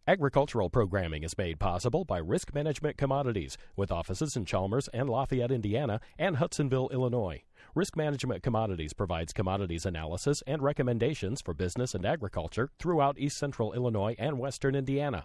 Agricultural programming is made possible by Risk Management Commodities, with offices in Chalmers and Lafayette, Indiana, and Hudsonville, Illinois. Risk Management Commodities provides commodities analysis and recommendations for business and agriculture throughout East Central Illinois and Western Indiana.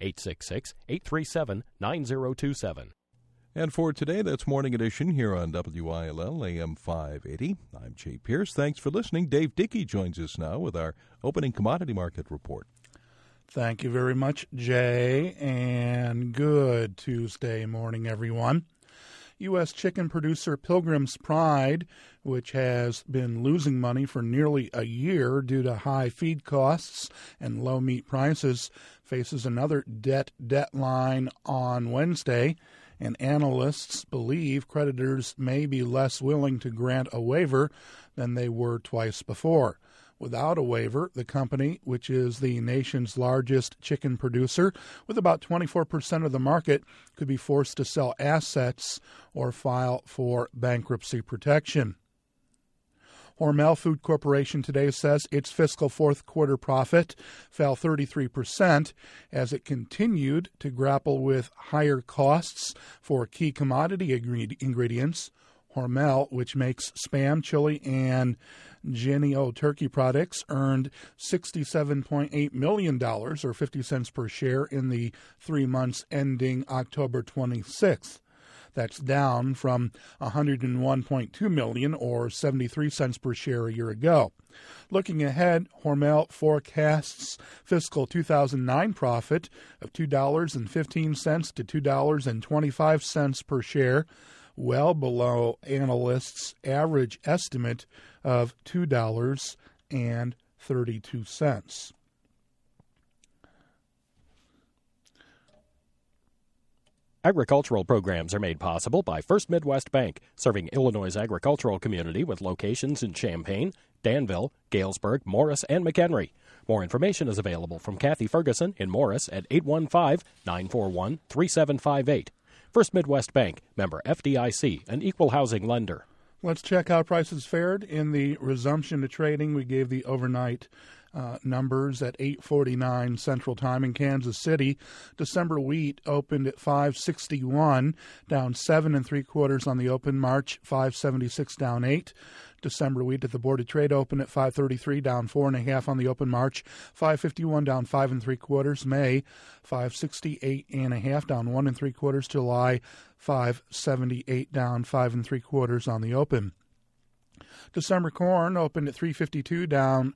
866-837-9027. And for today, that's Morning Edition here on WILL AM 580. I'm Jay Pierce. Thanks for listening. Dave Dickey joins us now with our opening commodity market report. Thank you very much, Jay, and good Tuesday morning, everyone. U.S. chicken producer Pilgrim's Pride, which has been losing money for nearly a year due to high feed costs and low meat prices, faces another deadline on Wednesday, and analysts believe creditors may be less willing to grant a waiver than they were twice before. Without a waiver, the company, which is the nation's largest chicken producer with about 24% of the market, could be forced to sell assets or file for bankruptcy protection. Hormel Food Corporation today says its fiscal fourth quarter profit fell 33% as it continued to grapple with higher costs for key commodity ingredients. Hormel, which makes Spam, chili, and Jennie-O turkey products, earned $67.8 million, or 50 cents per share, in the 3 months ending October 26th. That's down from $101.2 million, or 73 cents per share a year ago. Looking ahead, Hormel forecasts fiscal 2009 profit of $2.15 to $2.25 per share, well below analysts' average estimate of $2.32. Agricultural programs are made possible by First Midwest Bank, serving Illinois' agricultural community with locations in Champaign, Danville, Galesburg, Morris, and McHenry. More information is available from Kathy Ferguson in Morris at 815-941-3758. First Midwest Bank, member FDIC, an equal housing lender. Let's check how prices fared in the resumption to trading. We gave the overnight numbers at 8:49 Central Time in Kansas City. December wheat opened at $5.61, down 7 3/4 on the open. March $5.76, down 8. December wheat at the Board of Trade opened at $5.33, down 4 1/2 on the open. March $5.51, down 5 3/4. May $5.68 1/2, down 1 3/4. July $5.78, down 5 3/4 on the open. December corn opened at $3.52, down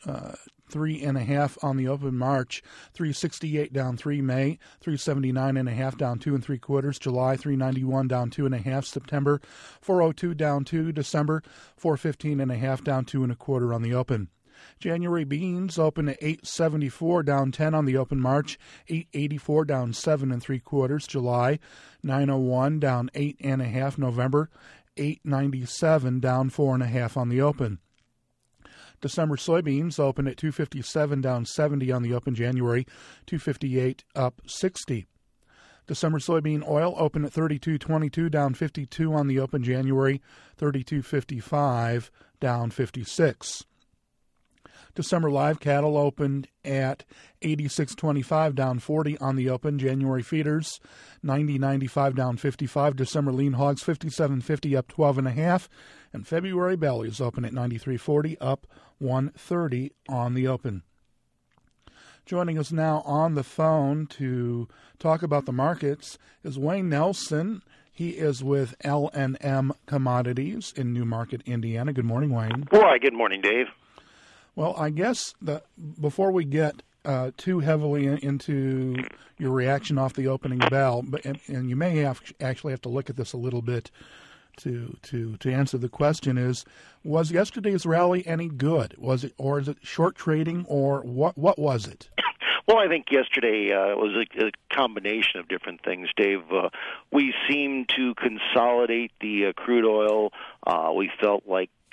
3 1/2 on the open. March $3.68, down 3. May $3.79 1/2, down 2 3/4. July $3.91, down 2 1/2. September $4.02, down 2. December $4.15 1/2, down 2 1/4 on the open. January beans opened at $8.74, down 10 on the open. March $8.84, down 7 3/4. July $9.01, down 8 1/2. November $8.97, down 4 1/2 on the open. December soybeans opened at $2.57, down 70 on the open. January $2.58, up 60. December soybean oil opened at $32.22, down 52 on the open. January $32.55, down 56. December live cattle opened at $86.25, down 40 on the open. January feeders $90.95, down 55. December lean hogs $57.50, up 12 1/2. And February bellies open at $93.40, up 130 on the open. Joining us now on the phone to talk about the markets is Wayne Nelson. He is with L&M Commodities in Newmarket, Indiana. Good morning, Wayne. Boy, good morning, Dave. Well, I guess before we get too heavily into your reaction off the opening bell, and you may actually have to look at this a little bit to answer the question, was yesterday's rally any good? Was it, or is it short trading, or what was it? Well, I think yesterday was a combination of different things, Dave. We seemed to consolidate the crude oil. We felt like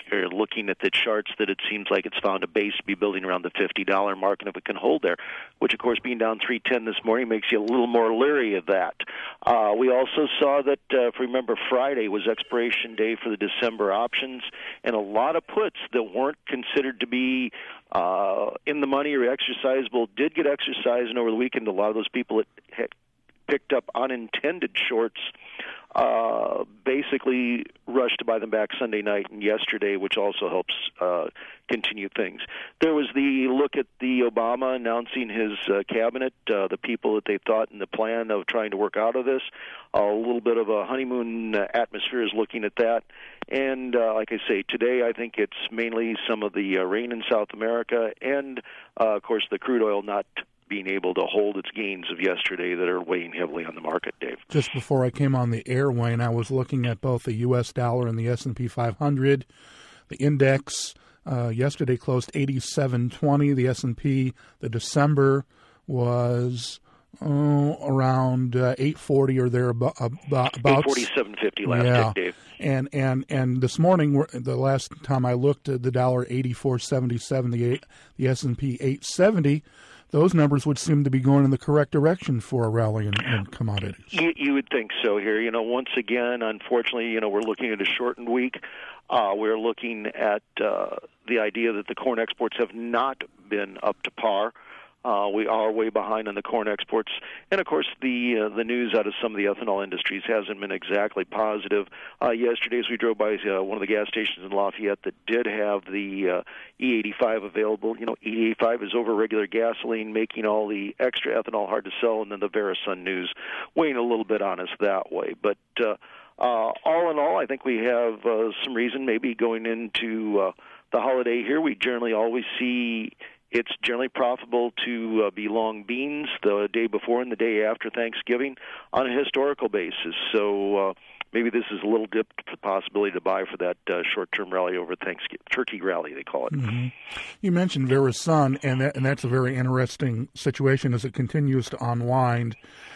you're looking at the charts that it seems like it's found a base to be building around the $50 mark, and if it can hold there, which of course being down 310 this morning makes you a little more leery of that. We also saw that, if you remember, Friday was expiration day for the December options, and a lot of puts that weren't considered to be in the money or exercisable did get exercised, and over the weekend a lot of those people that had picked up unintended shorts basically rushed to buy them back Sunday night and yesterday, which also helps continue things. There was the look at the Obama announcing his cabinet, the people that they thought in the plan of trying to work out of this. A little bit of a honeymoon atmosphere is looking at that. And like I say, today I think it's mainly some of the rain in South America and, of course, the crude oil not being able to hold its gains of yesterday that are weighing heavily on the market, Dave. Just before I came on the air, Wayne, I was looking at both the U.S. dollar and the S&P 500. The index yesterday closed 87.20. The S&P, the December, was around 840 or there about 847.50 last day, Dave. And this morning, the last time I looked at the dollar 84.77, the S&P 870. Those numbers would seem to be going in the correct direction for a rally in commodities. You would think so here. Once again, unfortunately, we're looking at a shortened week. We're looking at the idea that the corn exports have not been up to par. We are way behind on the corn exports. And, of course, the news out of some of the ethanol industries hasn't been exactly positive. Yesterday, as we drove by one of the gas stations in Lafayette that did have the E85 available, E85 is over regular gasoline, making all the extra ethanol hard to sell, and then the Verisun news weighing a little bit on us that way. But all in all, I think we have some reason maybe going into the holiday here. We generally always see it's generally profitable to be long beans the day before and the day after Thanksgiving on a historical basis. So maybe this is a little dip for the possibility to buy for that short-term rally over Thanksgiving, turkey rally they call it. Mm-hmm. You mentioned Verisun, and that's a very interesting situation as it continues to unwind.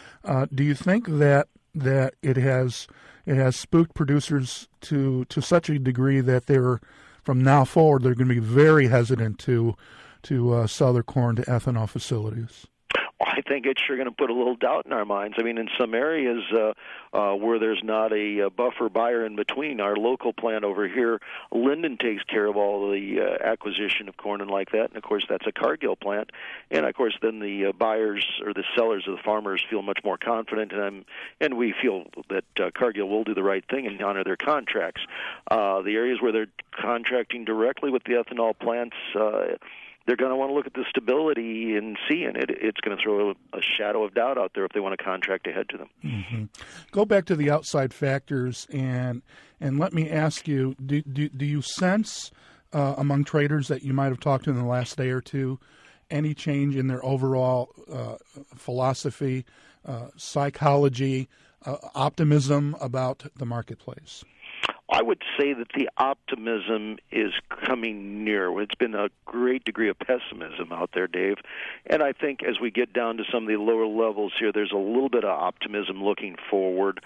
Do you think that it has spooked producers to such a degree that they're from now forward they're going to be very hesitant to sell their corn to ethanol facilities? I think it's sure going to put a little doubt in our minds. I mean, in some areas where there's not a buffer buyer in between, our local plant over here, Linden, takes care of all the acquisition of corn and like that. And, of course, that's a Cargill plant. And, of course, then the buyers or the sellers of the farmers feel much more confident. And we feel that Cargill will do the right thing and honor their contracts. The areas where they're contracting directly with the ethanol plants, they're going to want to look at the stability and see, and it's going to throw a shadow of doubt out there if they want to contract ahead to them. Mm-hmm. Go back to the outside factors, and let me ask you, do you sense among traders that you might have talked to in the last day or two any change in their overall philosophy, psychology, optimism about the marketplace? I would say that the optimism is coming near. It's been a great degree of pessimism out there, Dave. And I think as we get down to some of the lower levels here, there's a little bit of optimism looking forward.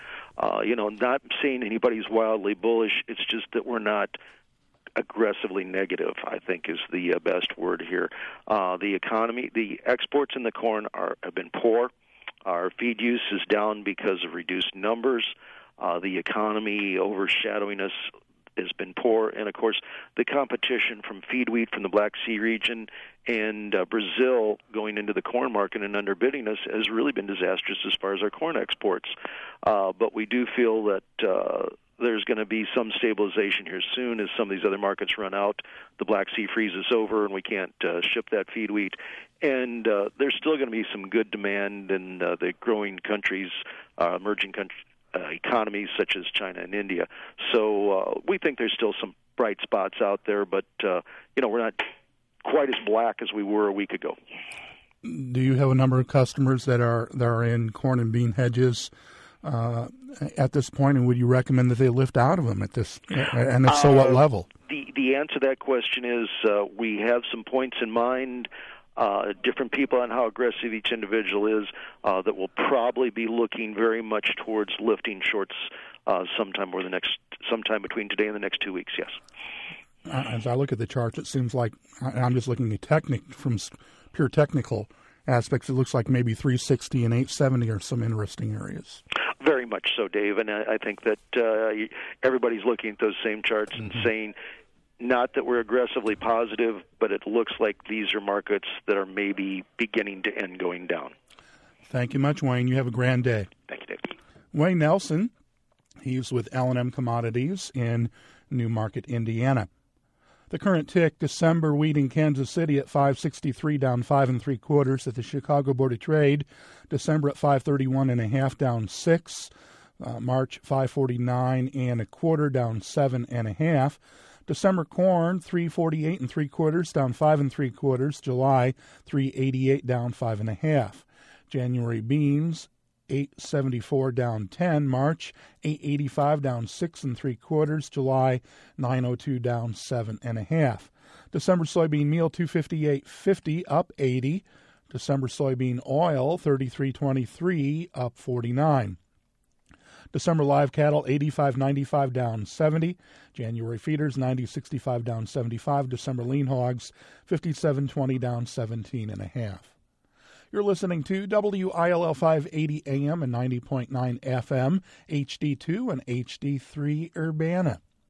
Not saying anybody's wildly bullish. It's just that we're not aggressively negative, I think, is the best word here. The economy, the exports in the corn have been poor. Our feed use is down because of reduced numbers. The economy overshadowing us has been poor. And, of course, the competition from feed wheat from the Black Sea region and Brazil going into the corn market and underbidding us has really been disastrous as far as our corn exports. But we do feel that there's going to be some stabilization here soon as some of these other markets run out. The Black Sea freezes over and we can't ship that feed wheat. And there's still going to be some good demand in the growing countries, emerging countries, economies such as China and India. So we think there's still some bright spots out there, but we're not quite as black as we were a week ago. Do you have a number of customers that are in corn and bean hedges at this point, and would you recommend that they lift out of them at this? And if so, what level? The answer to that question is we have some points in mind. Different people on how aggressive each individual is that will probably be looking very much towards lifting shorts sometime between today and the next 2 weeks, yes. As I look at the charts, it seems like I'm just looking at from pure technical aspects. It looks like maybe 360 and 870 are some interesting areas. Very much so, Dave. And I think that everybody's looking at those same charts and saying, not that we're aggressively positive, but it looks like these are markets that are maybe beginning to end going down. Thank you much, Wayne. You have a grand day. Thank you, Dave. Wayne Nelson, he's with L&M Commodities in Newmarket, Indiana. The current tick, December wheat in Kansas City at 563, down 5 3/4 at the Chicago Board of Trade. December at 531 1/2, down 6. March 549 1/4, down 7 1/2. December corn 348 3/4, down 5 3/4. July 388, down 5 1/2. January beans 874, down 10. March 885, down 6 3/4. July 902, down 7 1/2. December soybean meal 258.50, up 80. December soybean oil 33.23, up 49. December live cattle 85.95, down 70. January feeders 90.65, down 75. December lean hogs 57.20, down 17 1/2. You're listening to WILL 580 AM and 90.9 FM, HD2 and HD3 Urbana.